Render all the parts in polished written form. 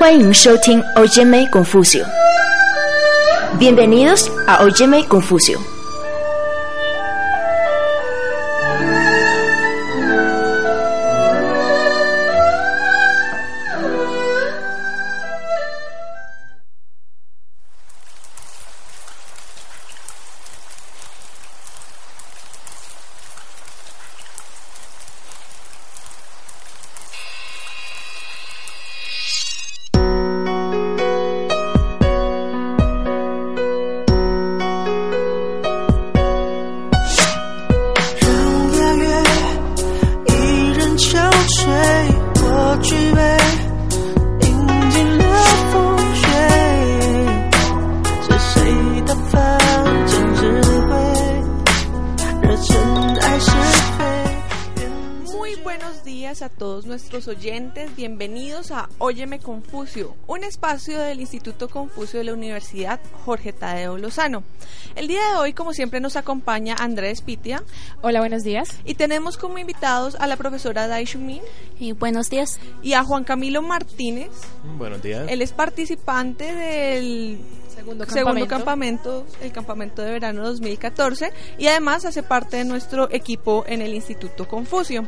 欢迎收听 Óyeme Confucio. Bienvenidos a Óyeme Confucio. Oyentes, bienvenidos a Óyeme Confucio, un espacio del Instituto Confucio de la Universidad Jorge Tadeo Lozano. El día de hoy, como siempre, nos acompaña Andrés Pitia. Hola, buenos días. Y tenemos como invitados a la profesora Dai Shumin. Y buenos días. Y a Juan Camilo Martínez. Buenos días. Él es participante del segundo campamento, el campamento de verano 2014, y además hace parte de nuestro equipo en el Instituto Confucio.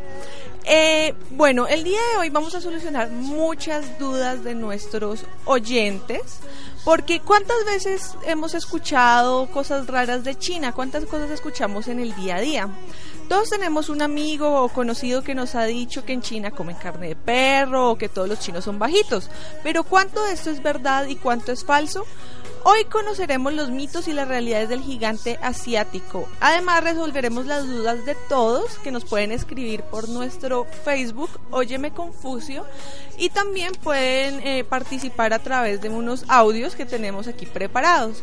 Bueno, el día de hoy vamos a solucionar muchas dudas de nuestros oyentes, porque ¿cuántas veces hemos escuchado cosas raras de China? ¿Cuántas cosas escuchamos en el día a día? Todos tenemos un amigo o conocido que nos ha dicho que en China comen carne de perro o que todos los chinos son bajitos, pero ¿cuánto de esto es verdad y cuánto es falso? Hoy conoceremos los mitos y las realidades del gigante asiático. Además, resolveremos las dudas de todos que nos pueden escribir por nuestro Facebook, Óyeme Confucio, y también pueden participar a través de unos audios que tenemos aquí preparados.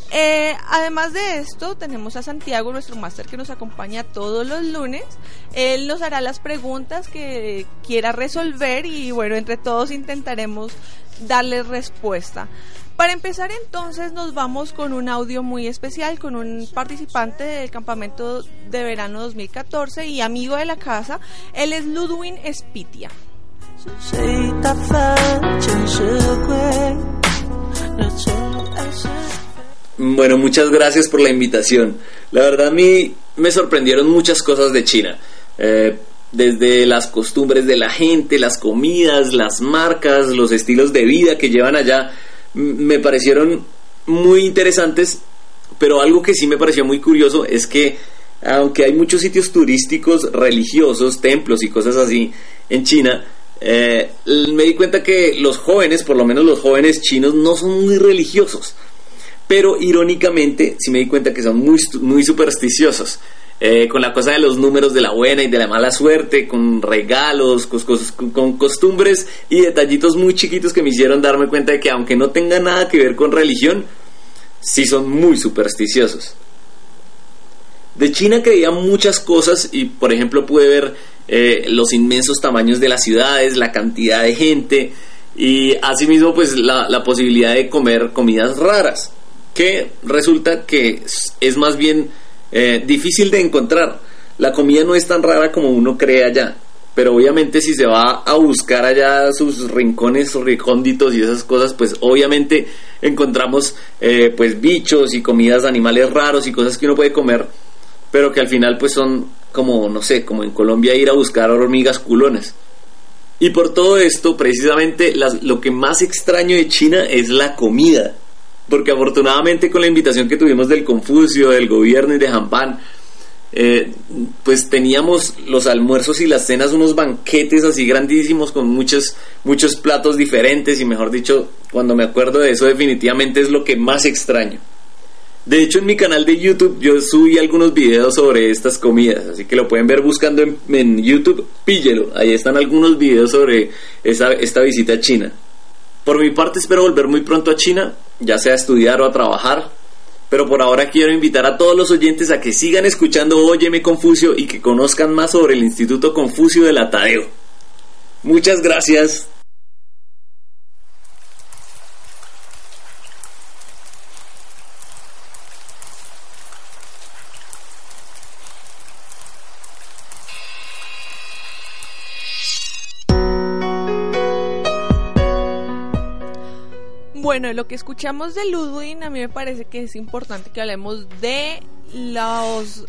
Además de esto, tenemos a Santiago, nuestro máster, que nos acompaña todos los lunes. Él nos hará las preguntas que quiera resolver y bueno, entre todos intentaremos darle respuesta. Para empezar, entonces, nos vamos con un audio muy especial con un participante del campamento de verano 2014 y amigo de la casa. Él es Ludwin Spitia. Bueno, muchas gracias por la invitación. La verdad, a mí me sorprendieron muchas cosas de China. Desde las costumbres de la gente, las comidas, las marcas, los estilos de vida que llevan allá, me parecieron muy interesantes, pero algo que sí me pareció muy curioso es que aunque hay muchos sitios turísticos religiosos, templos y cosas así en China, me di cuenta que los jóvenes, por lo menos los jóvenes chinos, no son muy religiosos, pero irónicamente sí me di cuenta que son muy supersticiosos. Con la cosa de los números de la buena y de la mala suerte, con regalos, con costumbres y detallitos muy chiquitos que me hicieron darme cuenta de que aunque no tenga nada que ver con religión, sí son muy supersticiosos. De China creía muchas cosas y por ejemplo pude ver los inmensos tamaños de las ciudades, la cantidad de gente y asimismo pues la posibilidad de comer comidas raras, que resulta que es más bien difícil de encontrar. La comida no es tan rara como uno cree allá, pero obviamente si se va a buscar allá sus rincones recónditos y esas cosas, pues obviamente encontramos pues bichos y comidas de animales raros y cosas que uno puede comer, pero que al final pues son como, no sé, como en Colombia ir a buscar hormigas culonas. Y por todo esto, precisamente lo que más extraño de China es la comida, porque afortunadamente con la invitación que tuvimos del Confucio, del gobierno y de Hampan, pues teníamos los almuerzos y las cenas, unos banquetes así grandísimos con muchos platos diferentes y mejor dicho, cuando me acuerdo de eso definitivamente es lo que más extraño. De hecho en mi canal de YouTube yo subí algunos videos sobre estas comidas, así que lo pueden ver buscando en YouTube, píllelo, ahí están algunos videos sobre esta visita a China. Por mi parte espero volver muy pronto a China, ya sea a estudiar o a trabajar, pero por ahora quiero invitar a todos los oyentes a que sigan escuchando Óyeme Confucio y que conozcan más sobre el Instituto Confucio de la Tadeo. Muchas gracias. Bueno, de lo que escuchamos de Ludwig, a mí me parece que es importante que hablemos de los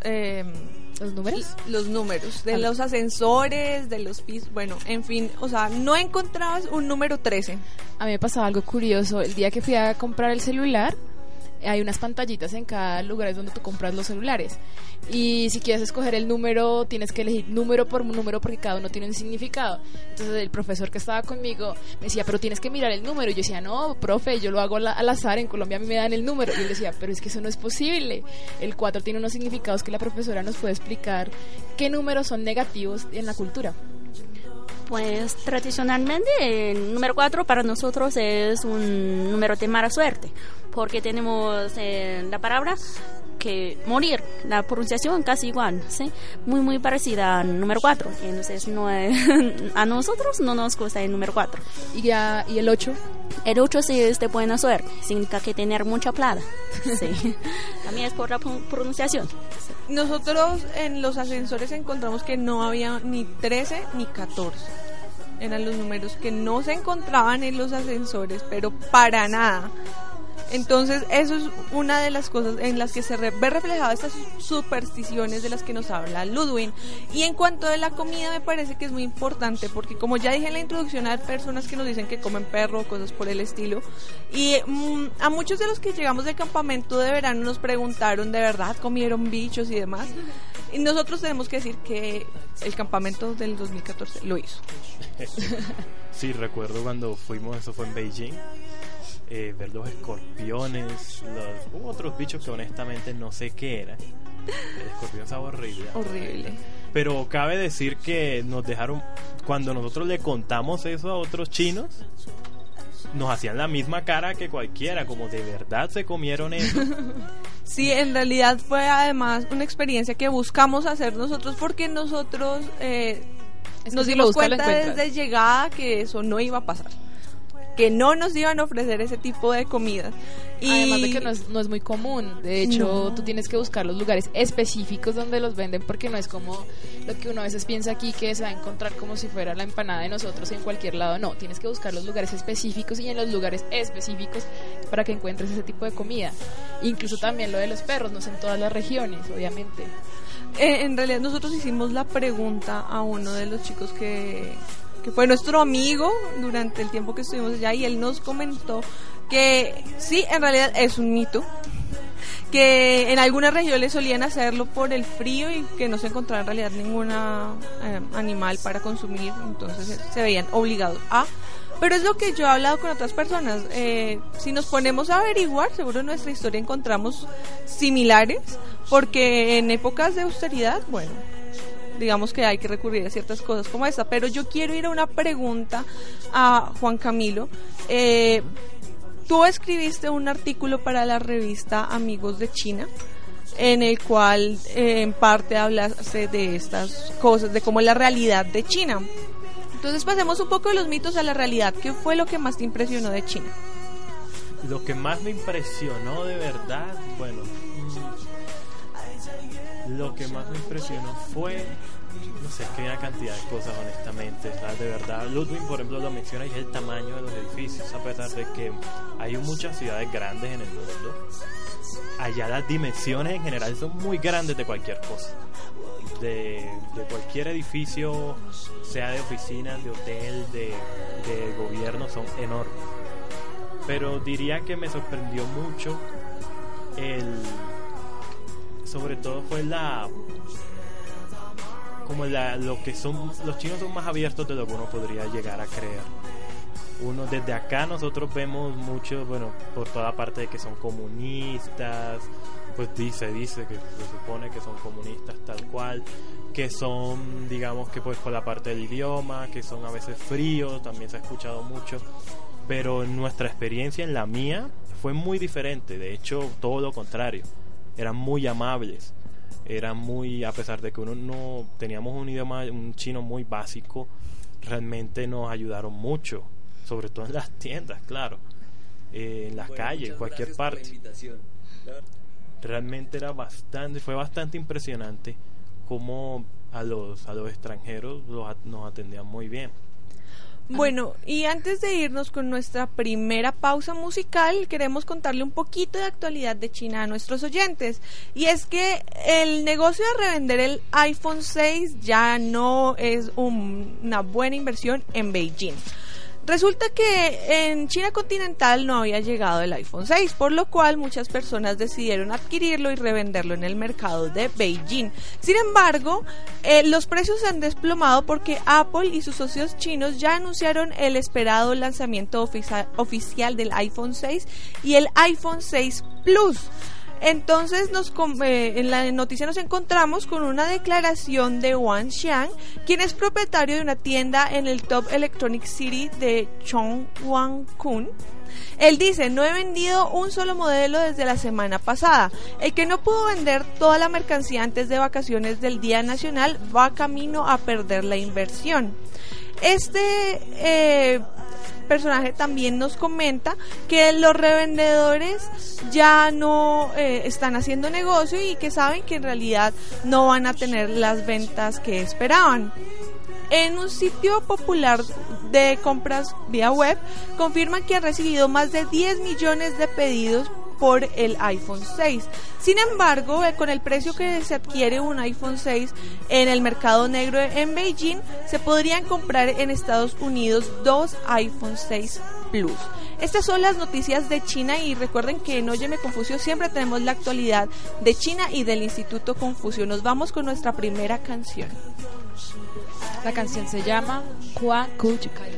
números, de los ascensores, de los pisos, bueno, en fin, o sea, no encontrabas un número 13. A mí me pasaba algo curioso, el día que fui a comprar el celular, hay unas pantallitas en cada lugar donde tú compras los celulares, y si quieres escoger el número, tienes que elegir número por número porque cada uno tiene un significado. Entonces el profesor que estaba conmigo me decía, pero tienes que mirar el número, y yo decía, no, profe, yo lo hago al azar, en Colombia a mí me dan el número, y él decía, pero es que eso no es posible, el 4 tiene unos significados que la profesora nos puede explicar qué números son negativos en la cultura. Pues tradicionalmente el número 4 para nosotros es un número de mala suerte, porque tenemos la palabra que morir, la pronunciación casi igual, ¿sí? Muy parecida al número 4, entonces no a nosotros no nos gusta el número 4. ¿Y el 8? El 8 sí es de buena suerte, significa que tener mucha plata, sí. También es por la pronunciación. Nosotros en los ascensores encontramos que no había ni 13 ni 14. Eran los números que no se encontraban en los ascensores, pero para nada. Entonces eso es una de las cosas en las que se ve reflejada estas supersticiones de las que nos habla Ludwig. Y en cuanto a la comida, me parece que es muy importante, porque como ya dije en la introducción, hay personas que nos dicen que comen perro o cosas por el estilo, y a muchos de los que llegamos del campamento de verano nos preguntaron, ¿de verdad comieron bichos y demás? Y nosotros tenemos que decir que el campamento del 2014 lo hizo. Sí, recuerdo cuando fuimos, eso fue en Beijing, ver los escorpiones, hubo otros bichos que honestamente no sé qué era. El escorpión estaba horrible. Pero cabe decir que nos dejaron, cuando nosotros le contamos eso a otros chinos, nos hacían la misma cara que cualquiera, como de verdad se comieron eso. Sí, en realidad fue además una experiencia que buscamos hacer nosotros, porque nosotros nos dimos cuenta desde llegada que eso no iba a pasar, que no nos iban a ofrecer ese tipo de comida. Y además de que no es muy común. De hecho, tú tienes que buscar los lugares específicos donde los venden, porque no es como lo que uno a veces piensa aquí, que se va a encontrar como si fuera la empanada de nosotros en cualquier lado. No, tienes que buscar los lugares específicos, y en los lugares específicos para que encuentres ese tipo de comida. Incluso también lo de los perros, no es en todas las regiones, obviamente. En realidad nosotros hicimos la pregunta a uno de los chicos que fue nuestro amigo durante el tiempo que estuvimos allá, y él nos comentó que sí, en realidad es un mito, que en algunas regiones solían hacerlo por el frío y que no se encontraba en realidad ninguna animal para consumir, entonces se veían obligados a... Pero es lo que yo he hablado con otras personas, si nos ponemos a averiguar, seguro en nuestra historia encontramos similares, porque en épocas de austeridad, bueno, digamos que hay que recurrir a ciertas cosas como esta. Pero yo quiero ir a una pregunta a Juan Camilo. Tú escribiste un artículo para la revista Amigos de China, en el cual en parte hablaste de estas cosas, de cómo es la realidad de China. Entonces pasemos un poco de los mitos a la realidad. ¿Qué fue lo que más te impresionó de China? Lo que más me impresionó de verdad, bueno, lo que más me impresionó fue, no sé, es que hay una cantidad de cosas, honestamente. O sea, de verdad, Ludwig, por ejemplo, lo menciona, y es el tamaño de los edificios. A pesar de que hay muchas ciudades grandes en el mundo, allá las dimensiones en general son muy grandes de cualquier cosa. De cualquier edificio, sea de oficinas, de hotel, de gobierno, son enormes. Pero diría que me sorprendió mucho sobre todo fue lo que son los chinos. Son más abiertos de lo que uno podría llegar a creer. Desde acá nosotros vemos mucho, bueno, por toda parte de que son comunistas, pues dice que se supone que son comunistas tal cual, que son, digamos que pues por la parte del idioma, que son a veces fríos, también se ha escuchado mucho. Pero en nuestra experiencia, en la mía, fue muy diferente. De hecho, todo lo contrario. Eran muy amables. Eran muy, a pesar de que uno no teníamos un chino muy básico, realmente nos ayudaron mucho. Sobre todo en las tiendas, claro. En las calles, en cualquier parte. Realmente fue bastante impresionante cómo a los extranjeros nos atendían muy bien. Bueno, y antes de irnos con nuestra primera pausa musical, queremos contarle un poquito de actualidad de China a nuestros oyentes. Y es que el negocio de revender el iPhone 6 ya no es una buena inversión en Beijing. Resulta que en China continental no había llegado el iPhone 6, por lo cual muchas personas decidieron adquirirlo y revenderlo en el mercado de Beijing. Sin embargo, los precios se han desplomado porque Apple y sus socios chinos ya anunciaron el esperado lanzamiento oficial del iPhone 6 y el iPhone 6 Plus. Entonces en la noticia nos encontramos con una declaración de Wang Xiang, quien es propietario de una tienda en el Top Electronic City de Chongwangkun. Él dice: no he vendido un solo modelo desde la semana pasada. El que no pudo vender toda la mercancía antes de vacaciones del Día Nacional va camino a perder la inversión. Personaje también nos comenta que los revendedores ya no están haciendo negocio y que saben que en realidad no van a tener las ventas que esperaban. En un sitio popular de compras vía web confirman que han recibido más de 10 millones de pedidos por el iPhone 6. Sin embargo, con el precio que se adquiere un iPhone 6 en el mercado negro en Beijing, se podrían comprar en Estados Unidos 2 iPhone 6 Plus. Estas son las noticias de China y recuerden que en Óyeme Confucio siempre tenemos la actualidad de China y del Instituto Confucio. Nos vamos con nuestra primera canción. La canción se llama Hua Ku Chikai.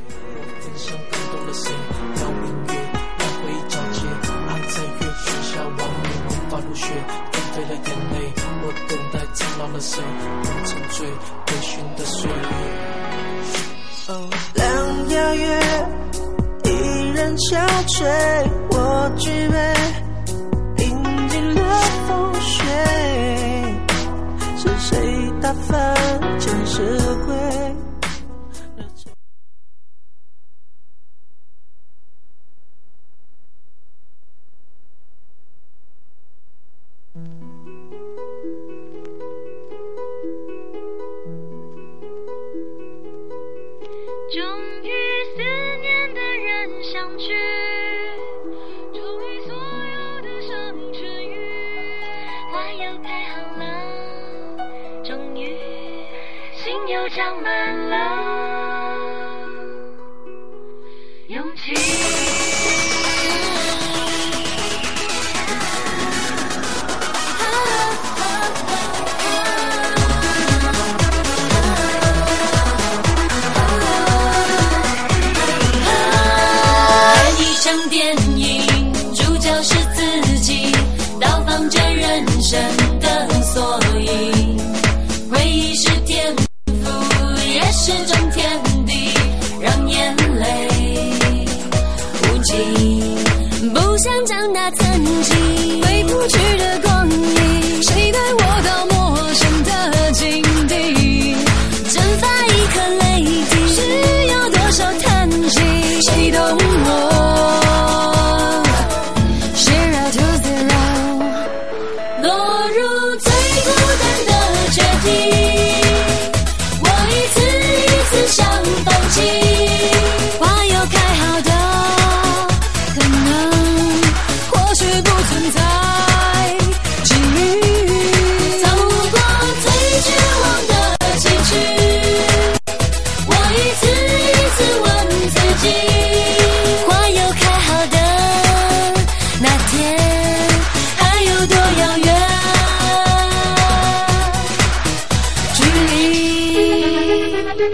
长满了勇气。一场电影，主角是自己，到访着人生的缩影，回忆是天赋，也是种天地，让眼泪无尽，不想长大曾经回不去的光阴，谁带我到陌生的境地，蒸发一颗泪滴，需要多少叹息，谁懂我？Zero to zero， 落入最孤单的决定，我一次一次想放弃，花有开好的可能，或许不存在机遇，走过最绝望的崎岖，我一次一次问自己，花有开好的那天还有多遥远距离。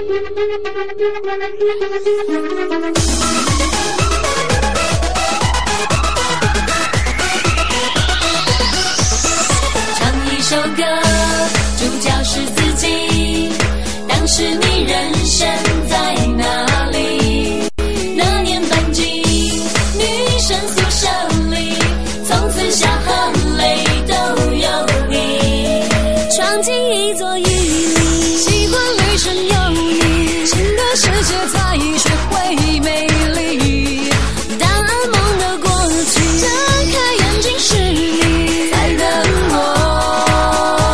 唱一首歌，主角是自己，当时你人生在哪里？那年班级，女生宿舍里，从此笑和泪都有你，闯进一座旖旎，喜欢女生有你，新的世界才学会美丽，当噩梦的过去，睁开眼睛是你在等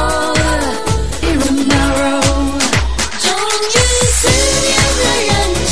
我。Tomorrow， 终于思念的人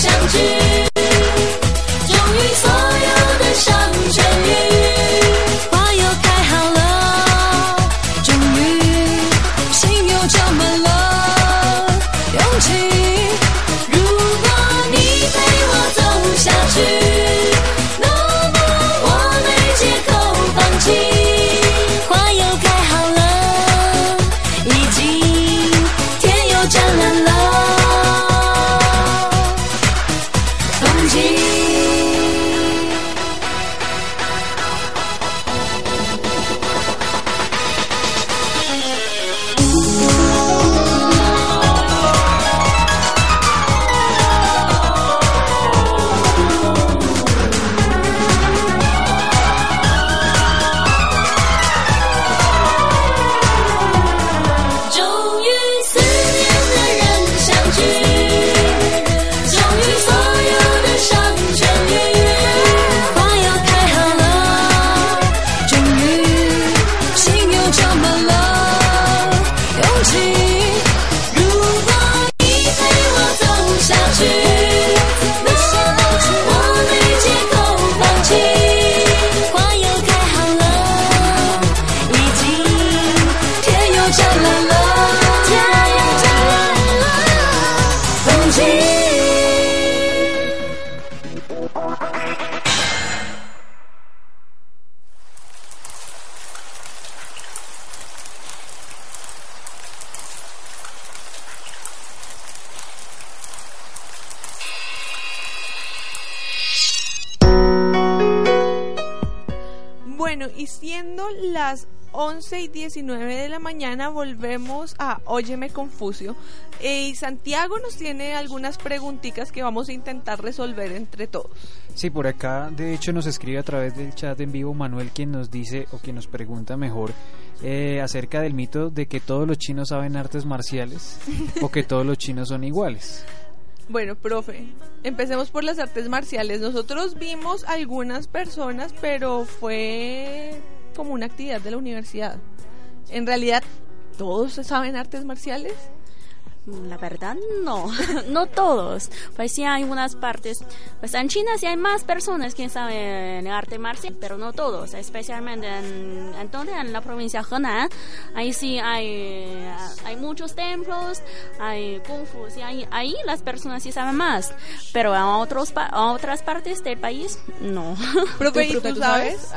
y siendo las 11:19 de la mañana, volvemos a Óyeme Confucio. Y Santiago nos tiene algunas preguntitas que vamos a intentar resolver entre todos. Sí, por acá de hecho nos escribe a través del chat en vivo Manuel, quien nos dice, o quien nos pregunta mejor, acerca del mito de que todos los chinos saben artes marciales o que todos los chinos son iguales. Bueno, profe, empecemos por las artes marciales. Nosotros vimos algunas personas, pero fue como una actividad de la universidad. En realidad, ¿todos saben artes marciales? La verdad, no, no todos. Pues sí hay unas partes, pues en China sí hay más personas que saben arte marcial, pero no todos, especialmente en la provincia de Henan. Ahí sí hay muchos templos, hay Kung Fu, sí ahí las personas sí saben más, pero a otras partes del país, no. Profe, ¿y tú sabes?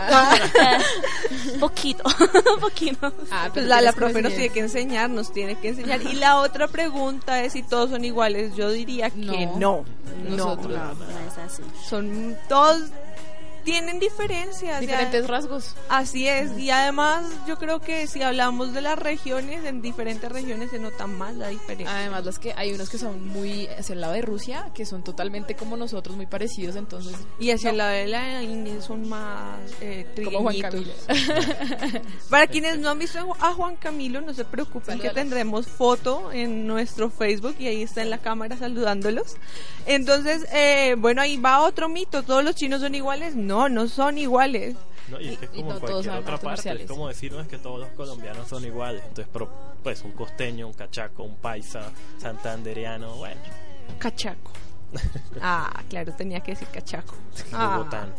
Poquito. Pues la profe nos tiene que enseñar. Y la otra pregunta es si todos son iguales. Yo diría que no. No es así. Son todos, tienen diferencias, diferentes rasgos. Así es, y además yo creo que si hablamos de las regiones, en diferentes regiones se nota más la diferencia. Además, hay unos que son muy hacia el lado de Rusia, que son totalmente como nosotros, muy parecidos, entonces. Y hacia el lado de la India son más como Juan Camilo. Para quienes no han visto a Juan Camilo, no se preocupen. Saludales. Que tendremos foto en nuestro Facebook y ahí está en la cámara saludándolos. Entonces, bueno, ahí va otro mito, ¿todos los chinos son iguales? No son iguales. No, y es que es como cualquier otra parte, es como decir, no es que todos los colombianos son iguales. Entonces, pues un costeño, un cachaco, un paisa, santandereano, bueno. Cachaco. Claro, tenía que decir cachaco. Bogotano.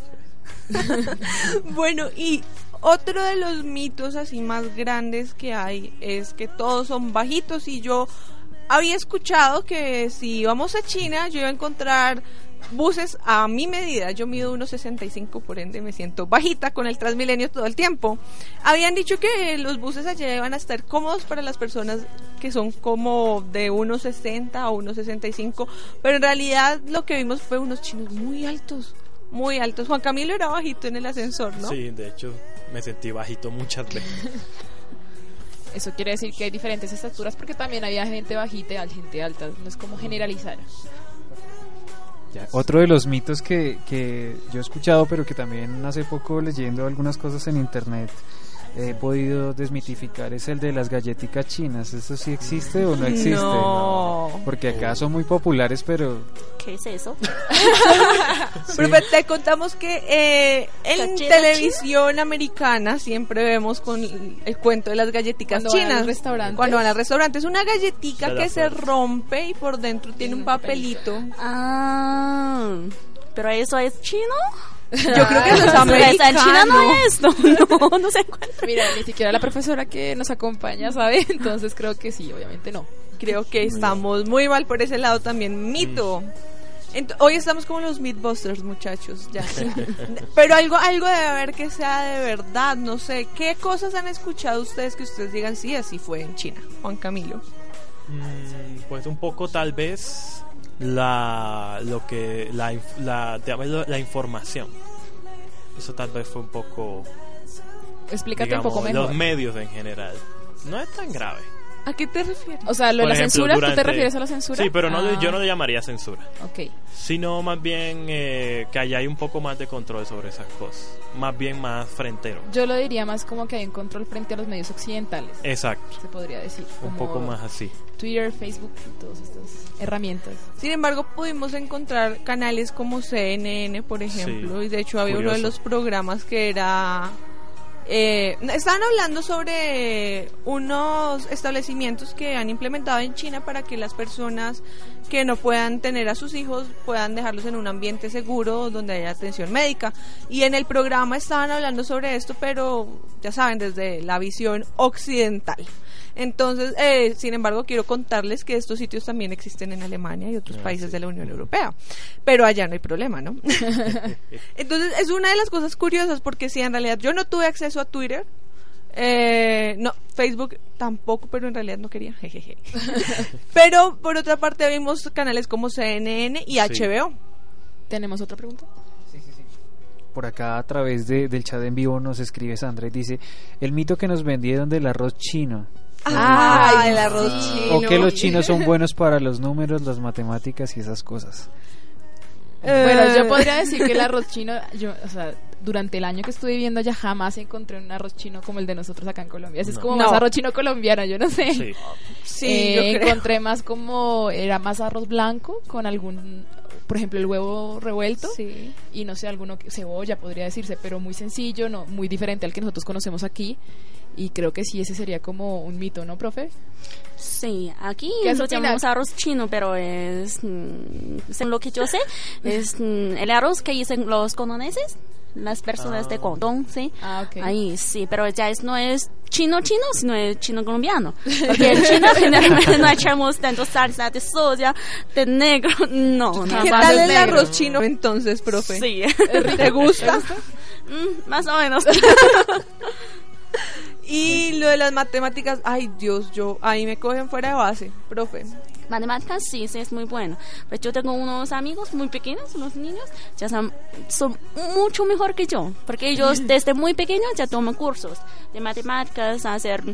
Bueno, y otro de los mitos así más grandes que hay es que todos son bajitos, y yo había escuchado que si íbamos a China yo iba a encontrar buses a mi medida. Yo mido 1.65, por ende me siento bajita con el Transmilenio todo el tiempo. Habían dicho que los buses allá iban a estar cómodos para las personas que son como de 1.60 o 1.65, pero en realidad lo que vimos fue unos chinos muy altos. Juan Camilo era bajito en el ascensor, ¿no? Sí, de hecho me sentí bajito muchas veces. Eso quiere decir que hay diferentes estaturas, porque también había gente bajita y gente alta, no es como generalizar. Ya, otro de los mitos que yo he escuchado, pero que también hace poco leyendo algunas cosas en internet he podido desmitificar, es el de las galletitas chinas. ¿Eso sí existe o no existe? No. Porque acá son muy populares, pero... ¿Qué es eso? Sí. Pero te contamos que en televisión americana siempre vemos con el cuento de las galletitas chinas. Cuando van al restaurante. Es una galletica que se rompe y por dentro tiene un papelito. ¿Pero eso es chino? Yo creo que eso es americano. En China no se encuentra. Mira, ni siquiera la profesora que nos acompaña sabe, entonces creo que sí, obviamente no. Creo que estamos muy mal por ese lado también. Mito. Hoy estamos como los Mythbusters, muchachos, ya. Pero algo debe haber que sea de verdad, no sé. ¿Qué cosas han escuchado ustedes que ustedes digan sí, así fue en China? Juan Camilo. Pues un poco tal vez la información. Eso tal vez fue un poco... Explícate, digamos, un poco mejor. Los medios en general. No es tan grave. ¿A qué te refieres? O sea, lo de la censura, ¿tú te refieres a la censura? Sí, pero yo no le llamaría censura. Ok. Sino más bien que allá hay un poco más de control sobre esas cosas. Más bien más frentero. Yo lo diría más como que hay un control frente a los medios occidentales. Exacto. Se podría decir. Un poco más así. Twitter, Facebook y todas estas herramientas. Sin embargo, pudimos encontrar canales como CNN, por ejemplo. Sí, y de hecho había uno de los programas que era... estaban hablando sobre unos establecimientos que han implementado en China para que las personas que no puedan tener a sus hijos puedan dejarlos en un ambiente seguro donde haya atención médica, y en el programa estaban hablando sobre esto, pero ya saben, desde la visión occidental. Entonces, sin embargo, quiero contarles que estos sitios también existen en Alemania y otros países de la Unión Europea, pero allá no hay problema, ¿no? Entonces, es una de las cosas curiosas, porque sí, en realidad yo no tuve acceso a Twitter, no, Facebook tampoco, pero en realidad no quería, jejeje. Pero, por otra parte, vimos canales como CNN y HBO. ¿Tenemos otra pregunta? Sí. por acá a través del chat en vivo nos escribe Sandra y dice: el mito que nos vendieron del arroz chino. El arroz chino. O que los chinos son buenos para los números, las matemáticas y esas cosas. Bueno, yo podría decir que el arroz chino, durante el año que estuve viviendo allá jamás encontré un arroz chino como el de nosotros acá en Colombia. Ese es como más arroz chino colombiano, yo no sé. Sí, yo encontré más era más arroz blanco con algún, por ejemplo, el huevo revuelto y no sé, cebolla podría decirse, pero muy sencillo, no muy diferente al que nosotros conocemos aquí. Y creo que sí, ese sería como un mito, ¿no, profe? Sí, aquí lo llamamos arroz chino, pero según lo que yo sé, es el arroz que dicen los condoneses, las personas de Condón, ¿sí? Okay. Ahí sí, pero ya no es chino, sino es chino colombiano. Porque en China generalmente no echamos tanto salsa de soya, de negro, no. ¿Qué tal el arroz chino entonces, profe? Sí. ¿Te gusta? Más o menos. Y lo de las matemáticas, ay Dios, ahí me cogen fuera de base, profe. Matemáticas sí, es muy bueno. Pues yo tengo unos amigos muy pequeños, unos niños, ya son mucho mejor que yo, porque ellos desde muy pequeños ya toman cursos de matemáticas, hacer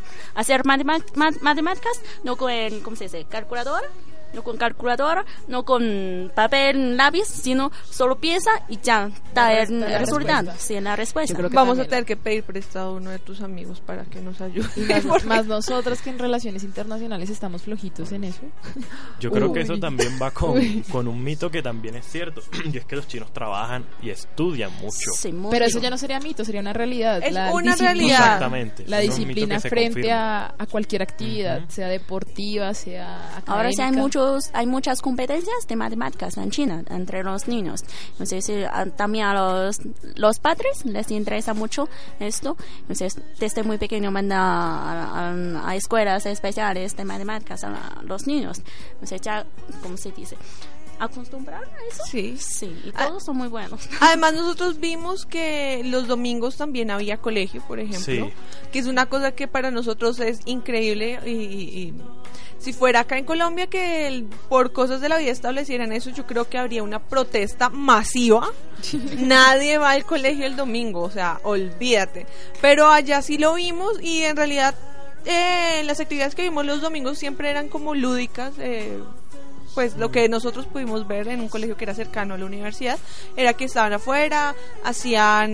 matemáticas, no con, ¿cómo se dice?, calculadora. No con calculadora, no con papel, lápiz, sino solo piensa y ya da el resultado. Sí, la respuesta. Vamos a tener que pedir prestado a uno de tus amigos para que nos ayude. Más nosotras que en relaciones internacionales estamos flojitos en eso. Yo creo que eso también va con un mito que también es cierto, y es que los chinos trabajan y estudian mucho. Sí, pero eso ya no sería mito, sería una realidad. Es una realidad. Exactamente. La disciplina frente a cualquier actividad, sea deportiva, sea académica. Ahora sí hay muchas competencias de matemáticas en China entre los niños. Entonces también a los padres les interesa mucho esto. Entonces desde muy pequeño mandan a escuelas especiales de matemáticas a los niños. Entonces ya, ¿cómo se dice?, acostumbrar a eso. Sí. Y todos son muy buenos. Además nosotros vimos que los domingos también había colegio, por ejemplo, que es una cosa que para nosotros es increíble y si fuera acá en Colombia que por cosas de la vida establecieran eso, yo creo que habría una protesta masiva. Nadie va al colegio el domingo, o sea, olvídate. Pero allá sí lo vimos y en realidad las actividades que vimos los domingos siempre eran como lúdicas. Pues lo que nosotros pudimos ver en un colegio que era cercano a la universidad era que estaban afuera, hacían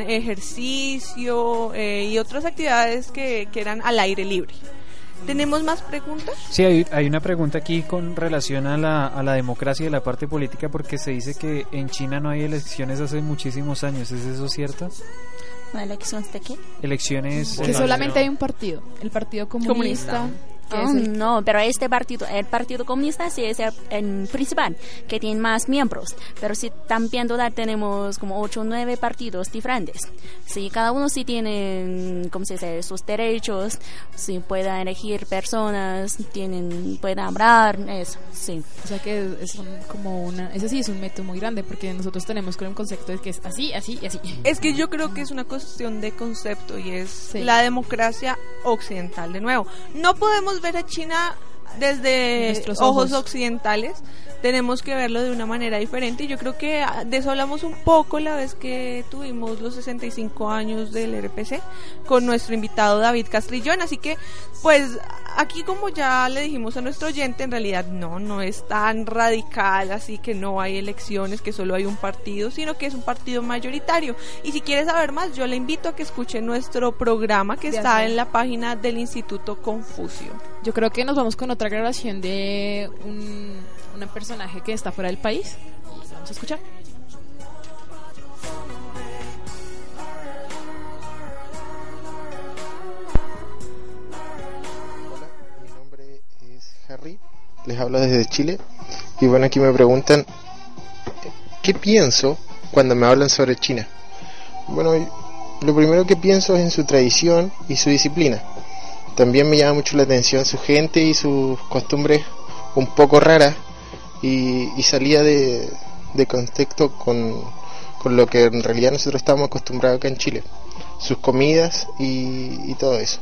ejercicio y otras actividades que eran al aire libre. ¿Tenemos más preguntas? Sí, hay una pregunta aquí con relación a la democracia y la parte política, porque se dice que en China no hay elecciones hace muchísimos años. ¿Es eso cierto? ¿Elecciones de qué? Elecciones... Que solamente hay un partido, el Partido Comunista. No, pero el Partido Comunista sí es el principal, que tiene más miembros, pero sí también tenemos como 8 o 9 partidos diferentes. Sí, cada uno sí tiene, ¿cómo se dice?, sus derechos, sí pueden elegir personas, pueden hablar, eso, sí. O sea que ese sí es un método muy grande, porque nosotros tenemos un concepto de que es así, así y así. Es que yo creo que es una cuestión de concepto y es la democracia occidental. De nuevo, no podemos ver a China desde nuestros ojos occidentales, tenemos que verlo de una manera diferente y yo creo que de eso hablamos un poco la vez que tuvimos los 65 años del RPC con nuestro invitado David Castrillón, así que pues aquí, como ya le dijimos a nuestro oyente, en realidad no es tan radical, así que no hay elecciones, que solo hay un partido, sino que es un partido mayoritario. Y si quieres saber más, yo le invito a que escuche nuestro programa que está en la página del Instituto Confucio. Yo creo que nos vamos con otra grabación de un personaje que está fuera del país. Vamos a escuchar. Harry, les hablo desde Chile y bueno, aquí me preguntan ¿qué pienso cuando me hablan sobre China? Bueno, lo primero que pienso es en su tradición y su disciplina. También me llama mucho la atención su gente y sus costumbres un poco raras y salía de contexto con lo que en realidad nosotros estamos acostumbrados acá en Chile, sus comidas y todo eso.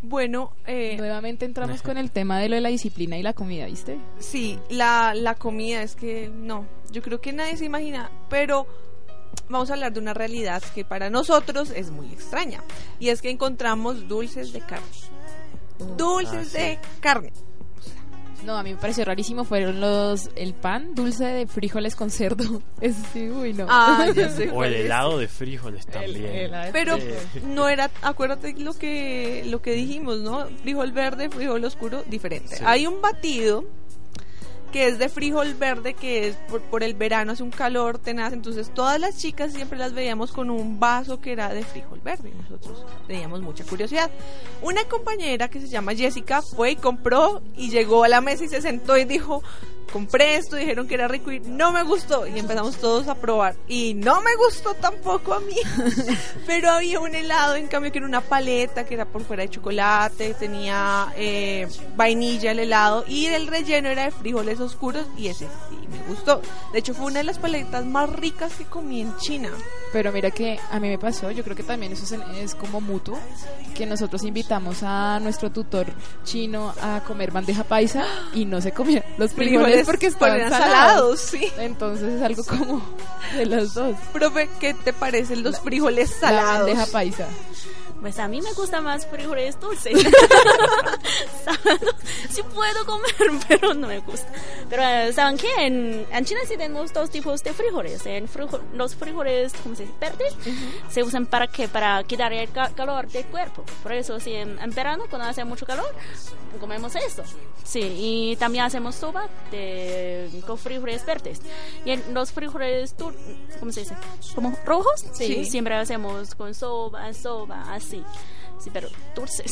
Bueno, nuevamente entramos con el tema de lo de la disciplina y la comida, ¿viste? Sí, la comida es que no, yo creo que nadie se imagina, pero vamos a hablar de una realidad que para nosotros es muy extraña, y es que encontramos dulces de carne. Dulces de carne. No, a mí me pareció rarísimo, fueron el pan dulce de frijoles con cerdo. Es sí, uy, no. Ya sé. O el helado de frijoles también. Pero no era, acuérdate lo que dijimos, ¿no? Frijol verde, frijol oscuro, diferente. Sí. Hay un batido que es de frijol verde, que es por el verano, hace un calor tenaz, entonces todas las chicas siempre las veíamos con un vaso que era de frijol verde, y nosotros teníamos mucha curiosidad. Una compañera que se llama Jessica fue y compró, y llegó a la mesa y se sentó y dijo: compré esto, dijeron que era rico y no me gustó, y empezamos todos a probar y no me gustó tampoco a mí. Pero había un helado en cambio que era una paleta que era por fuera de chocolate, tenía vainilla el helado, y el relleno era de frijoles oscuros, y ese sí me gustó. De hecho fue una de las paletas más ricas que comí en China. Pero mira que a mí me pasó, yo creo que también eso es como mutuo, que nosotros invitamos a nuestro tutor chino a comer bandeja paisa y no se comían los frijoles porque estaban salados. Sí. Entonces es algo como de los dos. Profe, ¿qué te parecen los frijoles salados? La bandeja paisa. Pues a mí me gustan más frijoles dulces. Sí puedo comer, pero no me gusta. Pero ¿saben qué? En China sí tenemos dos tipos de frijoles. Los frijoles, ¿cómo se dice? Verdes, se usan para ¿qué? Para quitar el calor del cuerpo. Por eso sí, en verano cuando hace mucho calor comemos esto. Sí, y también hacemos sopa con frijoles verdes. Y en los frijoles, ¿cómo se dice? ¿Como rojos? Sí, siempre hacemos con sopa, así. Sí, pero dulces.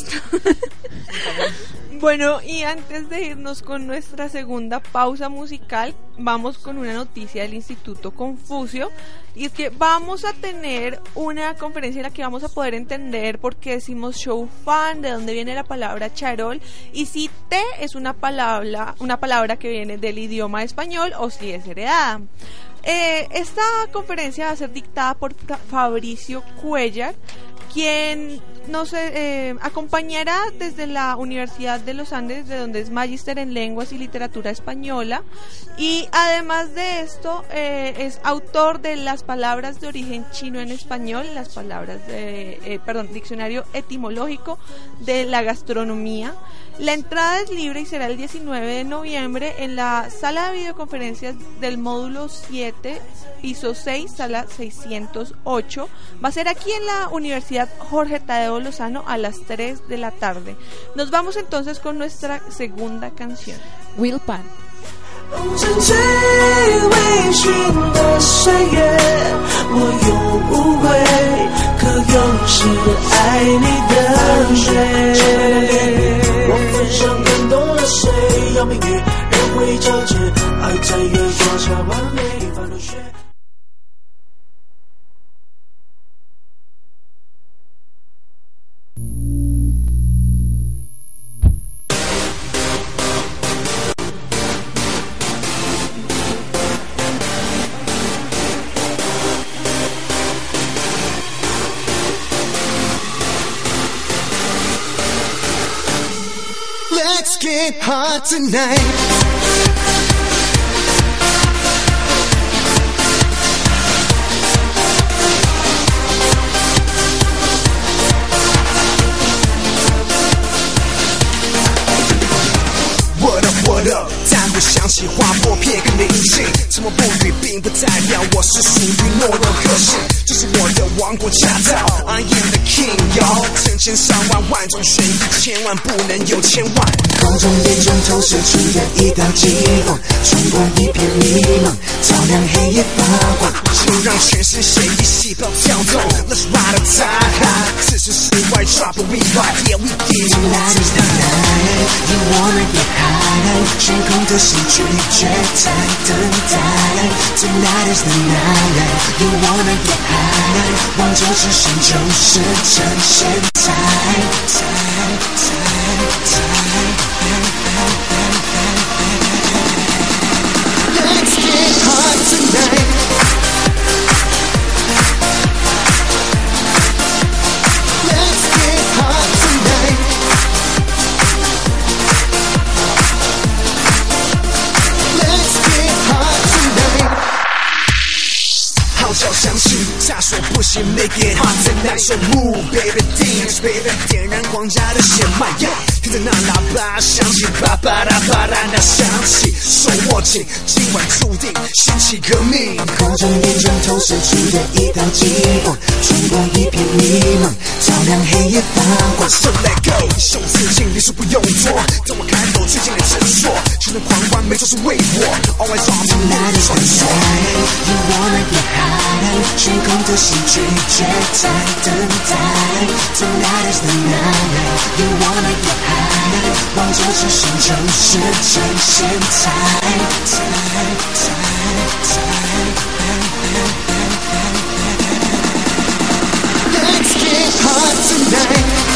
Bueno, y antes de irnos con nuestra segunda pausa musical, vamos con una noticia del Instituto Confucio, y es que vamos a tener una conferencia en la que vamos a poder entender por qué decimos show fan, de dónde viene la palabra charol, y si té es una palabra que viene del idioma español o si es heredada. Esta conferencia va a ser dictada por Fabricio Cuellar, quien nos acompañará desde la Universidad de los Andes, de donde es magíster en lenguas y literatura española, y además de esto es autor de las palabras de origen chino en español, las palabras diccionario etimológico de la gastronomía. La entrada es libre y será el 19 de noviembre en la sala de videoconferencias del módulo 7, piso 6, sala 608. Va a ser aquí en la Universidad Jorge Tadeo Lozano a las 3 de la tarde. Nos vamos entonces con nuestra segunda canción. Will Pan. 沉醉微醺的岁月，我永无悔，可永是爱你的罪。我分享感动了谁？要命运人会交织，爱在月光下完美反流血。Let's get hot tonight. What up？ 再回想起划破片刻的印信，沉默不语并不代表我是属于懦弱个性，这是我的王国驾到 I am the king， y'all 成千上万种选一千万，不能有千万。空中眼中投射出的一道激光，冲过一片迷茫，照亮黑夜发光，就让全身血液细胞跳动 Let's ride a tie high， 此时室外 drop a revive Yeah we did Tonight is the night You wanna get high， 悬空的心拒绝再等待 Tonight is the night You wanna get high， 望着只剩就是趁现在Let's get hot tonight Let's get hot tonight 他说不行 make it hot， 再来首 move baby dance baby， 点燃狂加的血脉，听着那喇叭响起，叭叭啦叭啦那响起，手握紧，今晚注定掀起革命。各种眼神投射出的一道金光，穿过一片迷茫，照亮黑夜发光。So let go， 手自尽，你说不用做，等我开口最近的执着，全能狂欢，没错是为我。Always on tonight is the night， You wanna get high， 悬空的心拒绝在等待。Tonight is the night， You wanna get high， 望着这生就是真现在。Let's get hot tonight。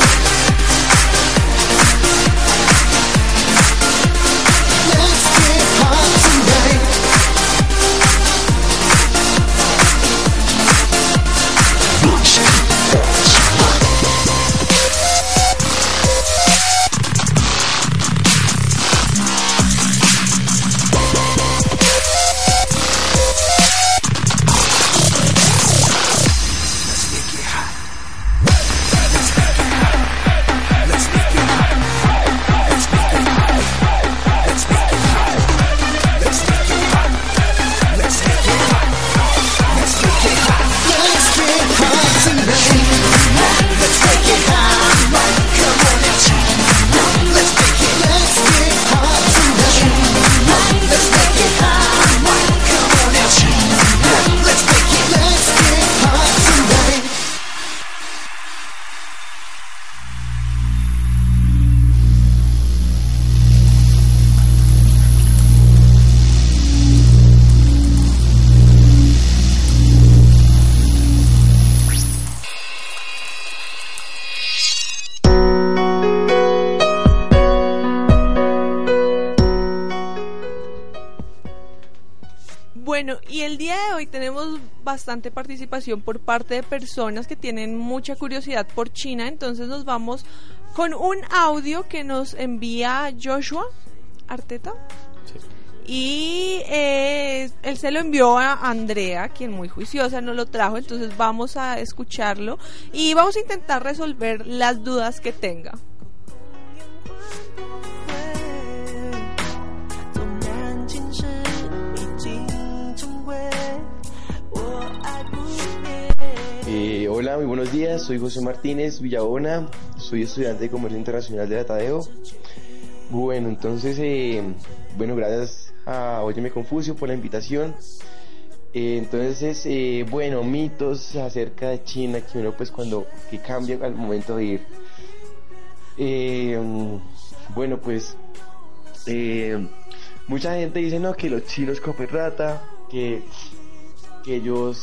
Bueno, y el día de hoy tenemos bastante participación por parte de personas que tienen mucha curiosidad por China, entonces nos vamos con un audio que nos envía Joshua Arteta. Sí. Y él se lo envió a Andrea, quien muy juiciosa nos lo trajo, entonces vamos a escucharlo y vamos a intentar resolver las dudas que tenga. Hola, muy buenos días, soy José Martínez Villabona, soy estudiante de Comercio Internacional de la Tadeo. Bueno, entonces, gracias a Óyeme Confucio por la invitación. Entonces, bueno, mitos acerca de China que uno pues que cambia al momento de ir. Bueno, pues, mucha gente dice, no, que los chinos comen rata, que ellos...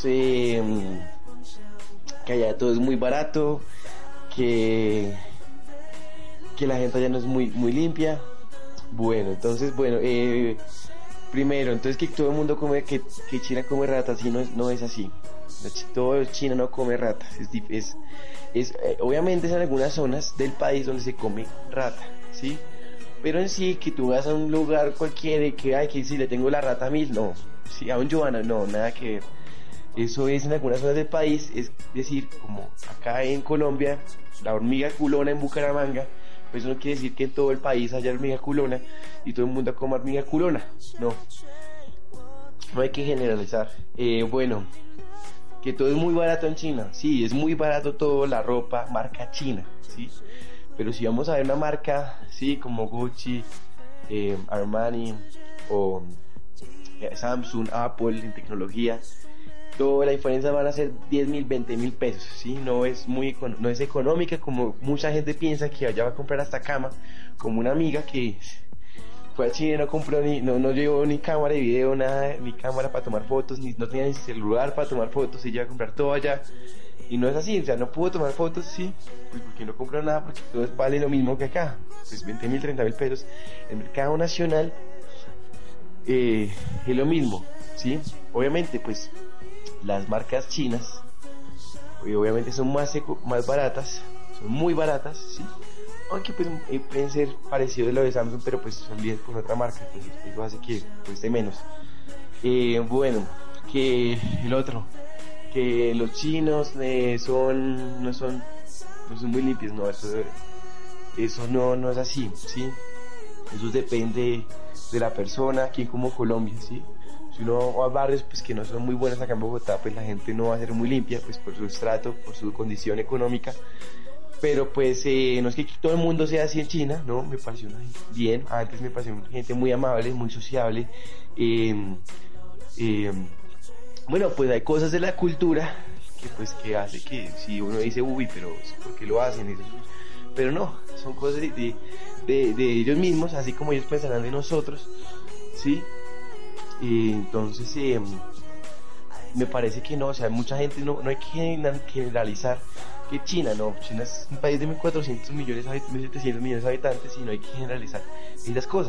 que allá todo es muy barato, que la gente allá no es muy limpia. Bueno, entonces, primero, entonces que todo el mundo come, que China come ratas, y no es así. Todo China no come ratas, obviamente es en algunas zonas del país donde se come rata, ¿sí? Pero en sí, que tú vas a un lugar cualquiera y que si le tengo la rata a mí, no, sí, a un Joana, no, nada que ver. Eso es en algunas zonas del país, es decir, como acá en Colombia, la hormiga culona en Bucaramanga, pues eso no quiere decir que en todo el país haya hormiga culona y todo el mundo coma hormiga culona, no hay que generalizar. Bueno, que todo es muy barato en China, sí, es muy barato todo, la ropa, marca china, sí, pero si vamos a ver una marca, sí, como Gucci, Armani o Samsung, Apple en tecnología, toda la diferencia van a ser 10.000, 20.000 pesos, ¿sí? No es económica como mucha gente piensa, que allá va a comprar hasta cama, como una amiga que fue a China, no compró no llevó ni cámara de video, nada, ni cámara para tomar fotos, no tenía ni celular para tomar fotos, ella iba a comprar todo allá, y no es así, o sea, no pudo tomar fotos, sí, pues porque no compró nada, porque todo vale lo mismo que acá, pues 20.000, 30.000 pesos, el mercado nacional es lo mismo, ¿sí? Obviamente, pues las marcas chinas obviamente son más baratas, son muy baratas, ¿sí? Aunque pues pueden ser parecidos a lo de Samsung, pero pues son 10 con otra marca, pues eso hace que cueste menos. Bueno, que el otro, que los chinos no son muy limpios, no, eso no es así, ¿sí? Eso depende de la persona, aquí como Colombia, ¿sí? Si uno va a barrios pues que no son muy buenos acá en Bogotá, pues la gente no va a ser muy limpia, pues por su estrato, por su condición económica. Pero pues no es que todo el mundo sea así en China, ¿no? Me pareció bien, antes me pareció gente muy amable, muy sociable. Bueno, pues hay cosas de la cultura que hace que si uno dice, uy, pero ¿por qué lo hacen? Pero no, son cosas de ellos mismos, así como ellos pensarán de nosotros, ¿sí? Entonces me parece que no, o sea, mucha gente no hay que generalizar que China es un país de 1.400 millones, 1.700 millones de habitantes y no hay que generalizar esas cosas.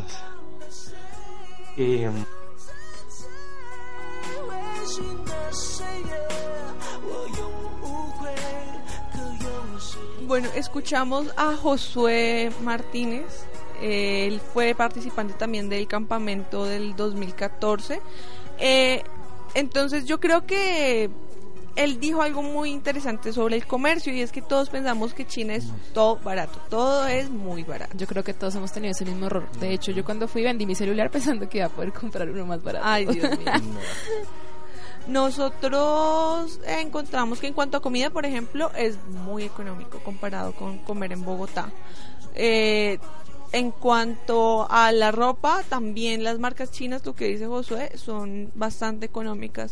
Bueno, escuchamos a Josué Martínez. Él fue participante también del campamento del 2014. Entonces yo creo que él dijo algo muy interesante sobre el comercio, y es que todos pensamos que China es todo barato, todo es muy barato. Yo creo que todos hemos tenido ese mismo error. De hecho, yo cuando fui vendí mi celular pensando que iba a poder comprar uno más barato. Ay, Dios mío. Nosotros encontramos que en cuanto a comida, por ejemplo, es muy económico comparado con comer en Bogotá. En cuanto a la ropa, también las marcas chinas, lo que dice Josué, son bastante económicas.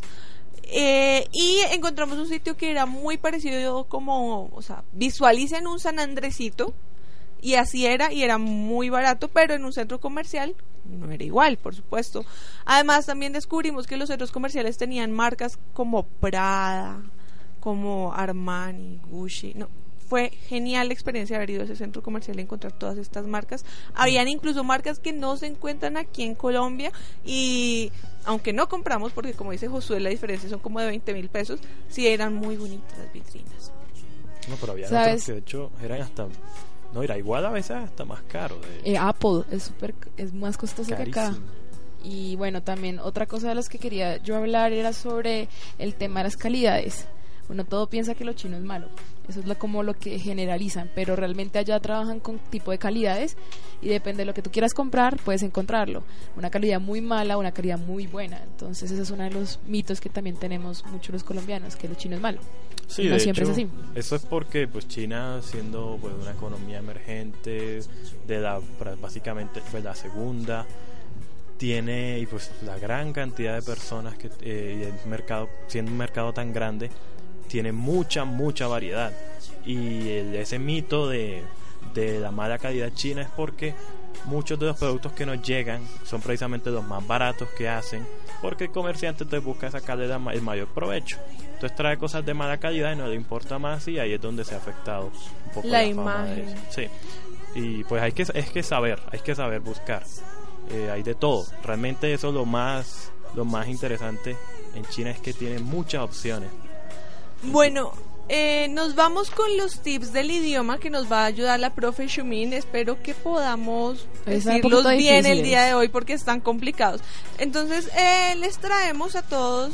Y encontramos un sitio que era muy parecido, como, o sea, visualicen un San Andresito, y así era, y era muy barato, pero en un centro comercial no era igual, por supuesto. Además, también descubrimos que los centros comerciales tenían marcas como Prada, como Armani, Gucci. No, fue genial la experiencia de haber ido a ese centro comercial y encontrar todas estas marcas. Habían incluso marcas que no se encuentran aquí en Colombia, y aunque no compramos, porque como dice Josué, la diferencia son como de 20.000 pesos, sí eran muy bonitas las vitrinas. No, pero había otros que de hecho eran hasta... No, era igual, a veces hasta más caro. Apple es más costoso carísimo que acá. Y bueno, también otra cosa de las que quería yo hablar era sobre el tema de las calidades. Uno todo piensa que lo chino es malo, eso es como lo que generalizan, pero realmente allá trabajan con tipo de calidades, y depende de lo que tú quieras comprar, puedes encontrarlo, una calidad muy mala, una calidad muy buena. Entonces ese es uno de los mitos que también tenemos muchos los colombianos, que lo chino es malo. Sí, no siempre hecho, es así. Eso es porque pues China, siendo pues una economía emergente, básicamente pues la segunda, tiene, y pues la gran cantidad de personas que el mercado, siendo un mercado tan grande, tiene mucha variedad. Y ese mito de la mala calidad china es porque muchos de los productos que nos llegan son precisamente los más baratos que hacen, porque el comerciante te busca sacarle el mayor provecho. Entonces trae cosas de mala calidad y no le importa más, y ahí es donde se ha afectado un poco la imagen. Sí. Y pues hay que saber buscar. Hay de todo. Realmente eso es lo más interesante en China, es que tiene muchas opciones. Bueno, nos vamos con los tips del idioma que nos va a ayudar la profe Shumin. Espero que podamos decirlos bien el día de hoy, porque están complicados. Entonces les traemos a todos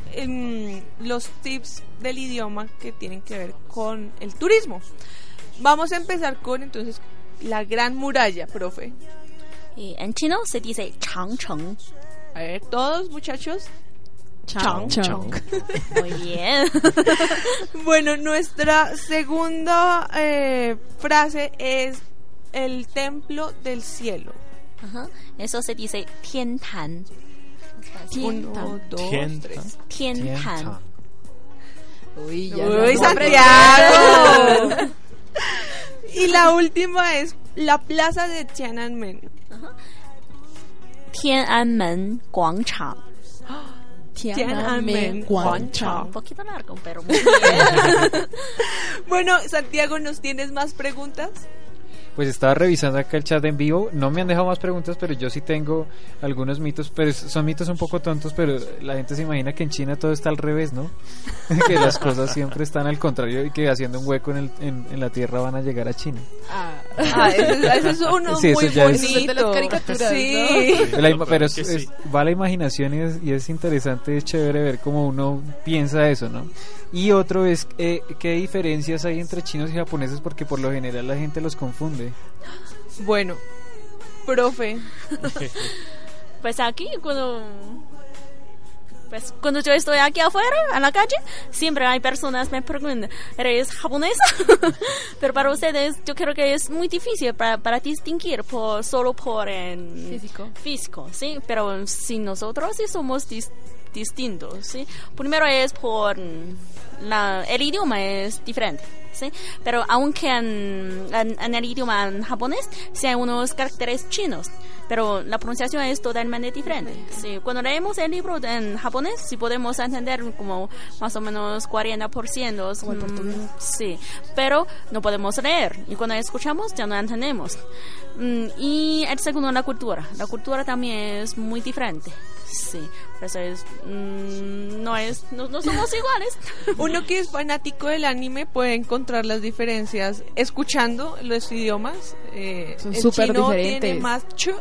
los tips del idioma que tienen que ver con el turismo. Vamos a empezar con entonces la Gran Muralla, profe. En chino se dice Changcheng. A ver, todos muchachos. Changcheng. Muy bien. Bueno, nuestra segunda frase es el templo del cielo. Ajá. Eso se dice Tiantan. 1, 2, 3. Tiantan. Uy, Santiago. Y la última es la plaza de Tiananmen. Tiananmen Guangchang. Tiananmen Guangchang. Un poquito largo, pero muy bien. Bueno, Santiago, ¿nos tienes más preguntas? Pues estaba revisando acá el chat en vivo, no me han dejado más preguntas, pero yo sí tengo algunos mitos, pero son mitos un poco tontos, pero la gente se imagina que en China todo está al revés, ¿no? Que las cosas siempre están al contrario, y que haciendo un hueco en la tierra van a llegar a China. ese es uno Sí, muy eso ya es- bonito. Es de las caricaturas, Sí. Pero que es, sí. va la imaginación y es interesante, es chévere ver cómo uno piensa eso, ¿no? Y otro es qué diferencias hay entre chinos y japoneses, porque por lo general la gente los confunde. Bueno, profe. Pues aquí cuando yo estoy aquí afuera, en la calle, siempre hay personas que me preguntan, ¿eres japonesa? Pero para ustedes yo creo que es muy difícil para distinguir solo por físico, ¿sí? Pero si nosotros sí somos distintos, ¿sí? Primero es por el idioma es diferente, ¿sí? Pero aunque en el idioma en japonés sí hay unos caracteres chinos, pero la pronunciación es totalmente diferente. Sí, cuando leemos el libro en japonés, sí podemos entender como más o menos 40%. Sí, pero no podemos leer. Y cuando escuchamos, ya no entendemos. Y el segundo, la cultura. La cultura también es muy diferente. Sí, por eso no somos iguales. Uno que es fanático del anime puede encontrar las diferencias escuchando los idiomas. Son el súper chino diferentes. tiene más chu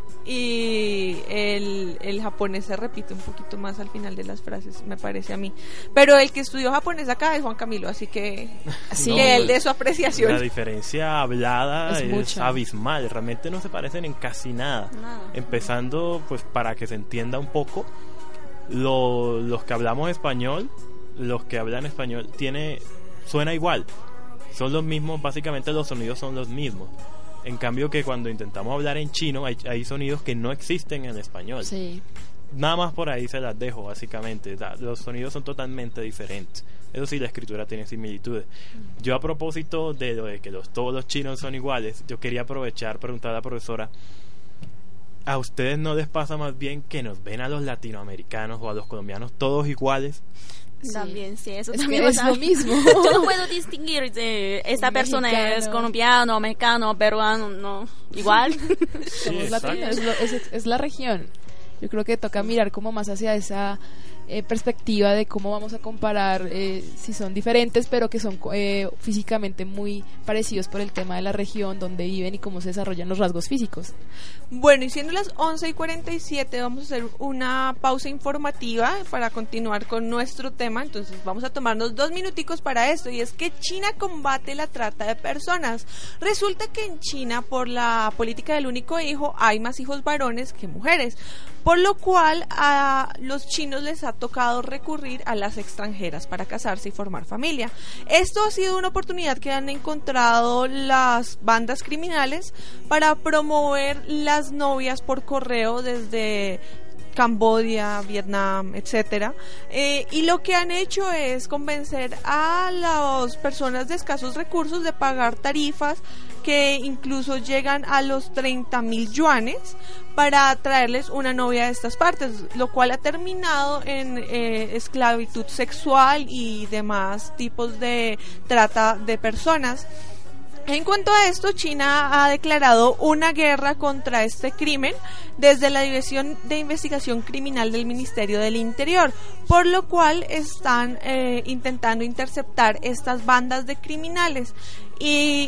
y el japonés se repite un poquito más al final de las frases, me parece a mí. Pero el que estudió japonés acá es Juan Camilo, así que Sí. que él de su apreciación. La diferencia hablada Es es mucha. abismal, realmente no se parecen en casi nada. Nada. Empezando, pues para que se entienda un poco, los que hablamos español, los que hablan español, suena igual. Son los mismos, básicamente los sonidos son los mismos. En cambio que cuando intentamos hablar en chino hay sonidos que no existen en español. Sí. Nada más por ahí se las dejo, básicamente. Los sonidos son totalmente diferentes. Eso sí, la escritura tiene similitudes. Yo, a propósito de lo de que todos los chinos son iguales, yo quería aprovechar, preguntar a la profesora, ¿a ustedes no les pasa más bien que nos ven a los latinoamericanos o a los colombianos todos iguales? Sí. También, sí, eso Es también que es pasa. lo mismo. Yo no puedo distinguir de esta Un persona mexicano. es colombiano, mexicano, peruano, no, igual. Somos exacto. latinos, es la región. Yo creo que toca mirar como más hacia esa perspectiva de cómo vamos a comparar si son diferentes, pero que son físicamente muy parecidos por el tema de la región donde viven y cómo se desarrollan los rasgos físicos. Bueno, y siendo las 11:47, vamos a hacer una pausa informativa para continuar con nuestro tema. Entonces vamos a tomarnos 2 minuticos para esto, y es que China combate la trata de personas. Resulta que en China, por la política del único hijo, hay más hijos varones que mujeres, por lo cual a los chinos les ha tocado recurrir a las extranjeras para casarse y formar familia. Esto ha sido una oportunidad que han encontrado las bandas criminales para promover las novias por correo desde Camboya, Vietnam, etcétera, y lo que han hecho es convencer a las personas de escasos recursos de pagar tarifas que incluso llegan a los 30,000 yuanes para traerles una novia de estas partes, lo cual ha terminado en esclavitud sexual y demás tipos de trata de personas. En cuanto a esto, China ha declarado una guerra contra este crimen desde la División de Investigación Criminal del Ministerio del Interior, por lo cual están intentando interceptar estas bandas de criminales y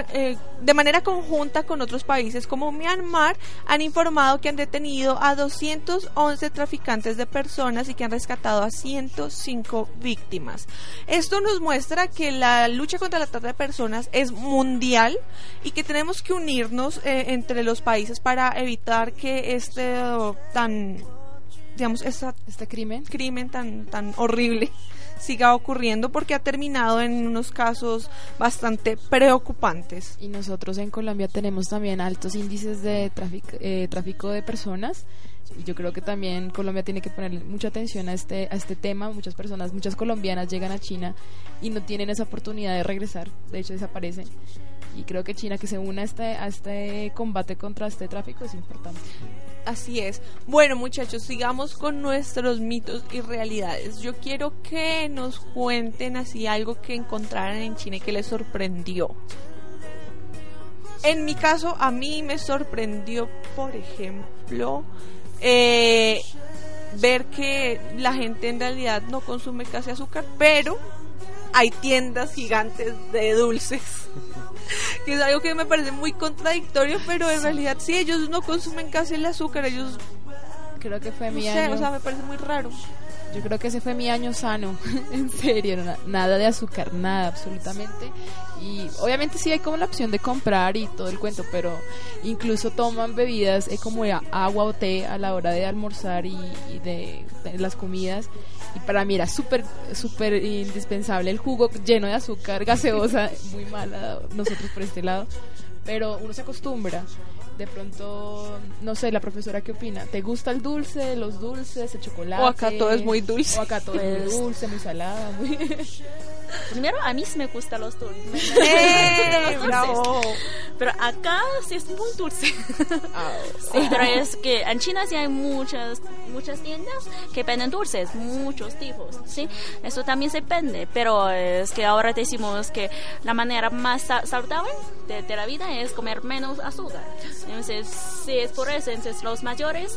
de manera conjunta con otros países como Myanmar han informado que han detenido a 211 traficantes de personas y que han rescatado a 105 víctimas. Esto nos muestra que la lucha contra la trata de personas es mundial y que tenemos que unirnos entre los países para evitar que este crimen tan horrible siga ocurriendo, porque ha terminado en unos casos bastante preocupantes. Y nosotros en Colombia tenemos también altos índices de tráfico de personas, y yo creo que también Colombia tiene que poner mucha atención a este tema. Muchas colombianas llegan a China y no tienen esa oportunidad de regresar, de hecho desaparecen, y creo que China que se una a este combate contra este tráfico es importante. Así es. Bueno, muchachos, sigamos con nuestros mitos y realidades. Yo quiero que nos cuenten así algo que encontraran en China y que les sorprendió. En mi caso, a mí me sorprendió, por ejemplo, ver que la gente en realidad no consume casi azúcar, pero hay tiendas gigantes de dulces. que es algo que me parece muy contradictorio, pero en realidad sí, ellos no consumen casi el azúcar, ellos... Creo que fue No mi sé, año. o sea, me parece muy raro. Yo creo que ese fue mi año sano, en serio, nada de azúcar, nada, absolutamente. Y obviamente sí hay como la opción de comprar y todo el cuento, pero incluso toman bebidas como agua o té a la hora de almorzar y de las comidas. Y para mí era súper indispensable el jugo lleno de azúcar, gaseosa, muy mala nosotros por este lado, pero uno se acostumbra. De pronto, no sé, la profesora, ¿qué opina? ¿Te gusta el dulce, los dulces, el chocolate? O acá todo es muy dulce. O acá todo es muy dulce, muy salada, muy... Primero, a mí sí me gustan los dulces. ¡Bravo! Pero acá sí es muy dulce. Sí, pero es que en China sí hay muchas tiendas que venden dulces, muchos tipos, ¿sí? Eso también se vende, pero es que ahora decimos que la manera más saludable de la vida es comer menos azúcar. Entonces, sí, es por eso, entonces los mayores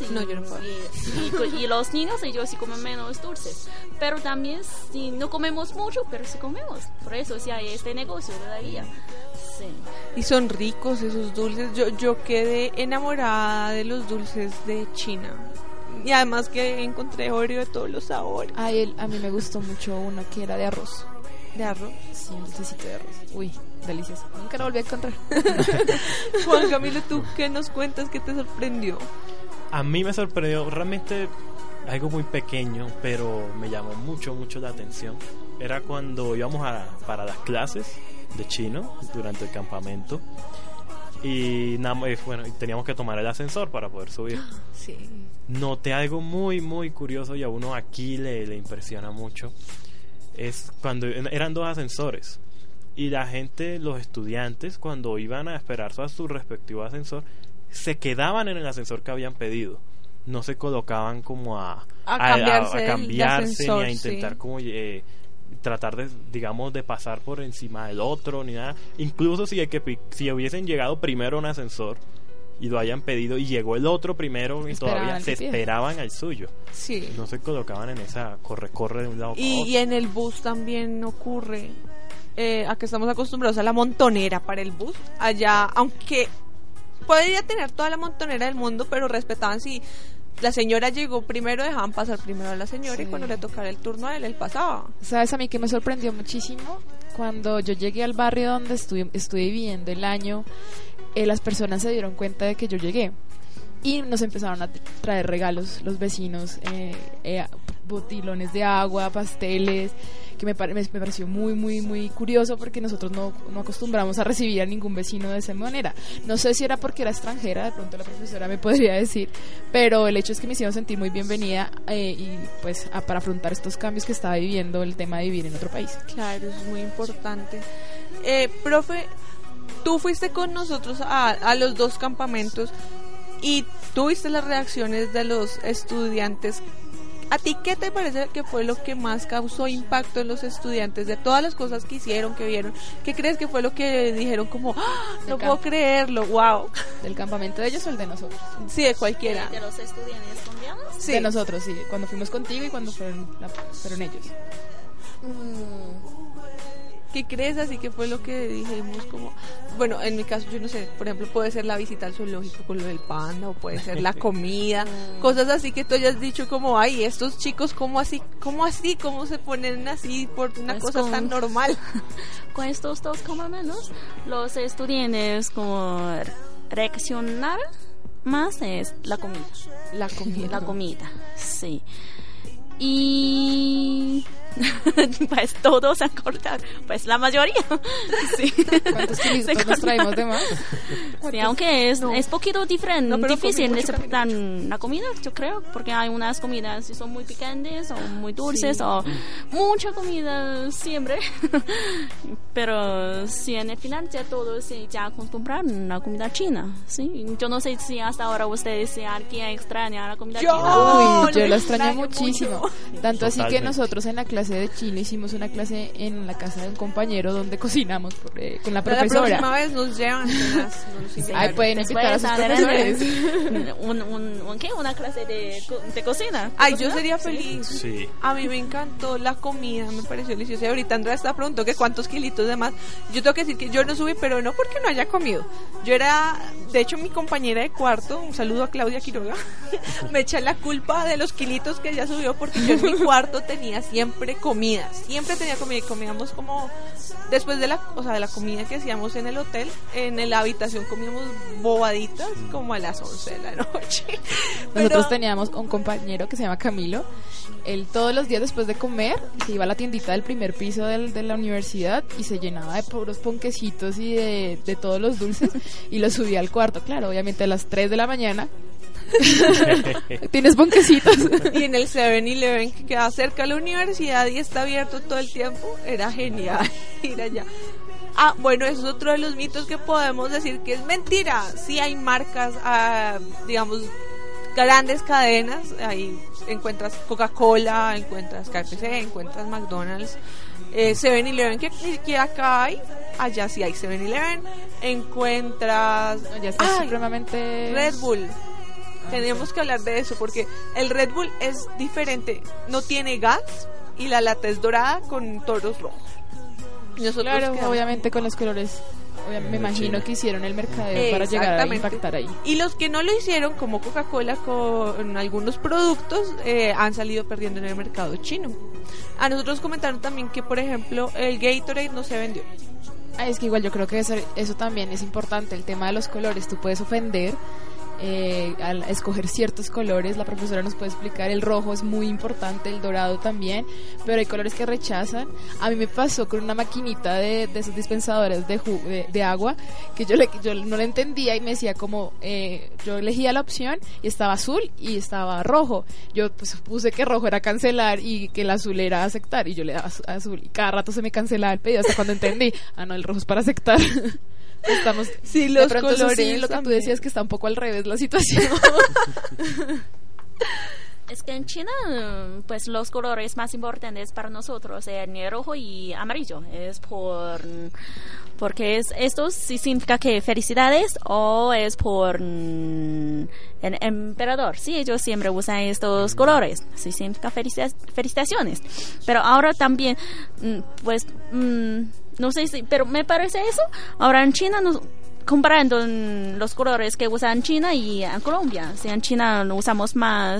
y los niños, ellos sí comen menos dulces. Pero también, si no comemos mucho, pero sí comemos. Por eso sí hay este negocio todavía. Sí. Y son ricos esos dulces. Yo quedé enamorada de los dulces de China. Y además que encontré Oreo de todos los sabores. A mí me gustó mucho uno que era de arroz. ¿De arroz? Sí, un dulcecito de arroz. Uy, delicioso. Nunca lo volví a encontrar. Juan Camilo, ¿tú qué nos cuentas que te sorprendió? A mí me sorprendió realmente algo muy pequeño, pero me llamó mucho la atención. Era cuando íbamos para las clases de chino durante el campamento y teníamos que tomar el ascensor para poder subir. Sí. Noté algo muy curioso y a uno aquí le impresiona mucho. Es cuando eran 2 ascensores y la gente, los estudiantes, cuando iban a esperar a su respectivo ascensor, se quedaban en el ascensor que habían pedido. No se colocaban como a cambiarse ni a intentar sí. como tratar de, digamos, de pasar por encima del otro ni nada. Incluso si hubiesen llegado primero a un ascensor y lo hayan pedido y llegó el otro primero y todavía se esperaban al suyo. Sí. No se colocaban en esa corre de un lado para otro. Y en el bus también ocurre, a que estamos acostumbrados a la montonera para el bus. Allá, aunque podría tener toda la montonera del mundo, pero respetaban si la señora llegó primero, dejaban pasar primero a la señora, sí. Y cuando le tocara el turno a él pasaba. ¿Sabes a mí que me sorprendió muchísimo? Cuando yo llegué al barrio donde estuve viviendo el año, las personas se dieron cuenta de que yo llegué y nos empezaron a traer regalos los vecinos, botilones de agua, pasteles, que me pareció muy curioso porque nosotros no acostumbramos a recibir a ningún vecino de esa manera. No sé si era porque era extranjera, de pronto la profesora me podría decir, pero el hecho es que me hicieron sentir muy bienvenida y pues para afrontar estos cambios que estaba viviendo, el tema de vivir en otro país. Claro, eso es muy importante. Profe, tú fuiste con nosotros a los 2 campamentos y tuviste las reacciones de los estudiantes. ¿A ti qué te parece que fue lo que más causó impacto en los estudiantes de todas las cosas que hicieron, que vieron? ¿Qué crees que fue lo que dijeron como, no puedo creerlo, wow? ¿Del campamento de ellos o el de nosotros? Sí, de cualquiera. ¿De los estudiantes colombianos? Sí. De nosotros, sí. Cuando fuimos contigo y cuando fueron ellos. ¿Qué crees? Así que fue lo que dijimos como... Bueno, en mi caso, yo no sé, por ejemplo, puede ser la visita al zoológico con lo del panda, o puede ser la comida, cosas así que tú hayas dicho como, ay, estos chicos, ¿cómo se ponen así por una pues cosa tan normal? Con estos 2 campamentos, los estudiantes como reaccionar más es la comida. La comida, sí. Y... pues todos han cortado, pues la mayoría. Sí. ¿Cuántos kilitos nos traemos de más? Sí, aunque es poquito diferente, difícil de aceptar la comida, yo creo, porque hay unas comidas que son muy picantes o muy dulces, sí. O mucha comida siempre. Pero sí, en el final ya todos ya acostumbraron a la comida china, ¿sí? Yo no sé si hasta ahora ustedes, si alguien extraña la comida china. Uy, yo la extraño muchísimo. Tanto así que Totalmente. nosotros en la clase de China hicimos una clase en la casa de un compañero donde cocinamos con la profesora. La próxima vez nos llevan cenas, nos invitan. Ay, pueden invitar a sus profesores. ¿Qué? ¿Una clase de cocina? Ay, yo sería feliz. Sí. A mí me encantó la comida, me pareció deliciosa. Y ahorita Andrea está preguntando que cuántos kilitos de más. Yo tengo que decir que yo no subí, pero no porque no haya comido. Yo era, de hecho, mi compañera de cuarto, un saludo a Claudia Quiroga, me echa la culpa de los kilitos que ella subió porque yo en mi cuarto tenía siempre comida. Siempre tenía comida y comíamos como después de la comida que hacíamos en el hotel, en la habitación comíamos bobaditas como a las 11 de la noche. Nosotros teníamos un compañero que se llama Camilo. Él todos los días después de comer se iba a la tiendita del primer piso de la universidad y se llenaba de puros ponquecitos y de todos los dulces y los subía al cuarto. Claro, obviamente a las 3 de la mañana tienes ponquecitos. Y en el 7-Eleven que queda cerca de la universidad y está abierto todo el tiempo, era genial ir allá. Ah, bueno, eso es otro de los mitos que podemos decir que es mentira. Sí hay marcas, digamos, grandes cadenas, ahí encuentras Coca-Cola, encuentras KFC, encuentras McDonald's, 7-Eleven que ni siquiera acá hay, allá sí hay 7-Eleven, encuentras ya está supremamente Red Bull. Tenemos que hablar de eso porque el Red Bull es diferente, no tiene gas y la lata es dorada con toros rojos. Nosotros claro, obviamente con los colores. Me imagino que hicieron el mercadeo para llegar a impactar ahí. Y los que no lo hicieron, como Coca-Cola con algunos productos, han salido perdiendo en el mercado chino. A nosotros comentaron también que, por ejemplo, el Gatorade no se vendió. Es que igual yo creo que eso también es importante, el tema de los colores. Tú puedes ofender al escoger ciertos colores, la profesora nos puede explicar, el rojo es muy importante, el dorado también, pero hay colores que rechazan. A mí me pasó con una maquinita de esos dispensadores de agua, que yo no la entendía y me decía como, yo elegía la opción y estaba azul y estaba rojo. Yo pues puse que rojo era cancelar y que el azul era aceptar y yo le daba azul y cada rato se me cancelaba el pedido hasta cuando entendí, no, el rojo es para aceptar. Estamos, sí, los de pronto colores sí, lo que tú decías que está un poco al revés la situación. Es que en China, pues los colores más importantes para nosotros son el rojo y amarillo. Es porque esto sí significa que felicidades o es por el emperador. Sí, ellos siempre usan estos colores. Sí significa felicitaciones. Pero ahora también, pues, no sé si, pero me parece eso. Ahora en China comparando los colores que usan en China y en Colombia. Si en China no usamos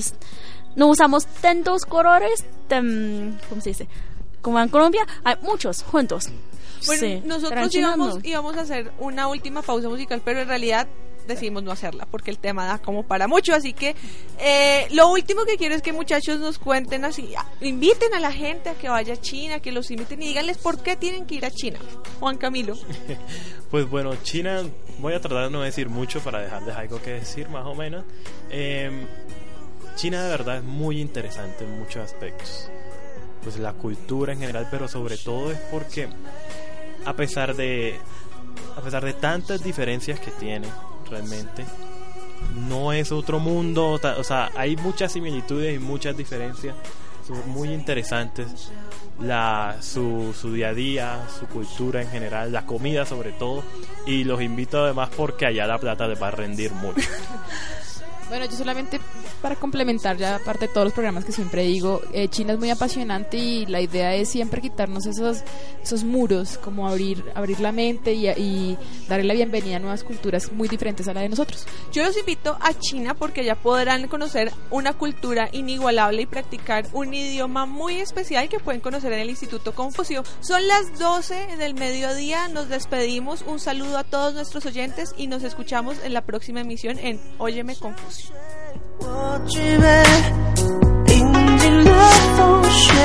tantos colores, ¿cómo se dice? Como en Colombia hay muchos juntos. Bueno, sí, nosotros íbamos a hacer una última pausa musical, pero en realidad decidimos no hacerla porque el tema da como para mucho, así que lo último que quiero es que muchachos nos cuenten así, inviten a la gente a que vaya a China, que los inviten y díganles por qué tienen que ir a China. Juan Camilo. Pues bueno, China, voy a tratar de no decir mucho para dejarles algo que decir más o menos. China de verdad es muy interesante en muchos aspectos, pues la cultura en general, pero sobre todo es porque a pesar de tantas diferencias que tiene, realmente no es otro mundo, o sea, hay muchas similitudes y muchas diferencias, son muy interesantes, su día a día, su cultura en general, la comida sobre todo, y los invito además porque allá la plata les va a rendir mucho. Bueno, yo solamente para complementar, ya aparte de todos los programas que siempre digo, China es muy apasionante y la idea es siempre quitarnos esos muros, como abrir la mente y darle la bienvenida a nuevas culturas muy diferentes a la de nosotros. Yo los invito a China porque allá podrán conocer una cultura inigualable y practicar un idioma muy especial que pueden conocer en el Instituto Confucio. Son las 12 del mediodía, nos despedimos, un saludo a todos nuestros oyentes y nos escuchamos en la próxima emisión en Óyeme Confucio. 我举杯，饮尽了风雪，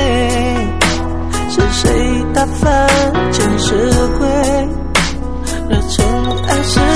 是谁打翻前世的鬼？热情爱是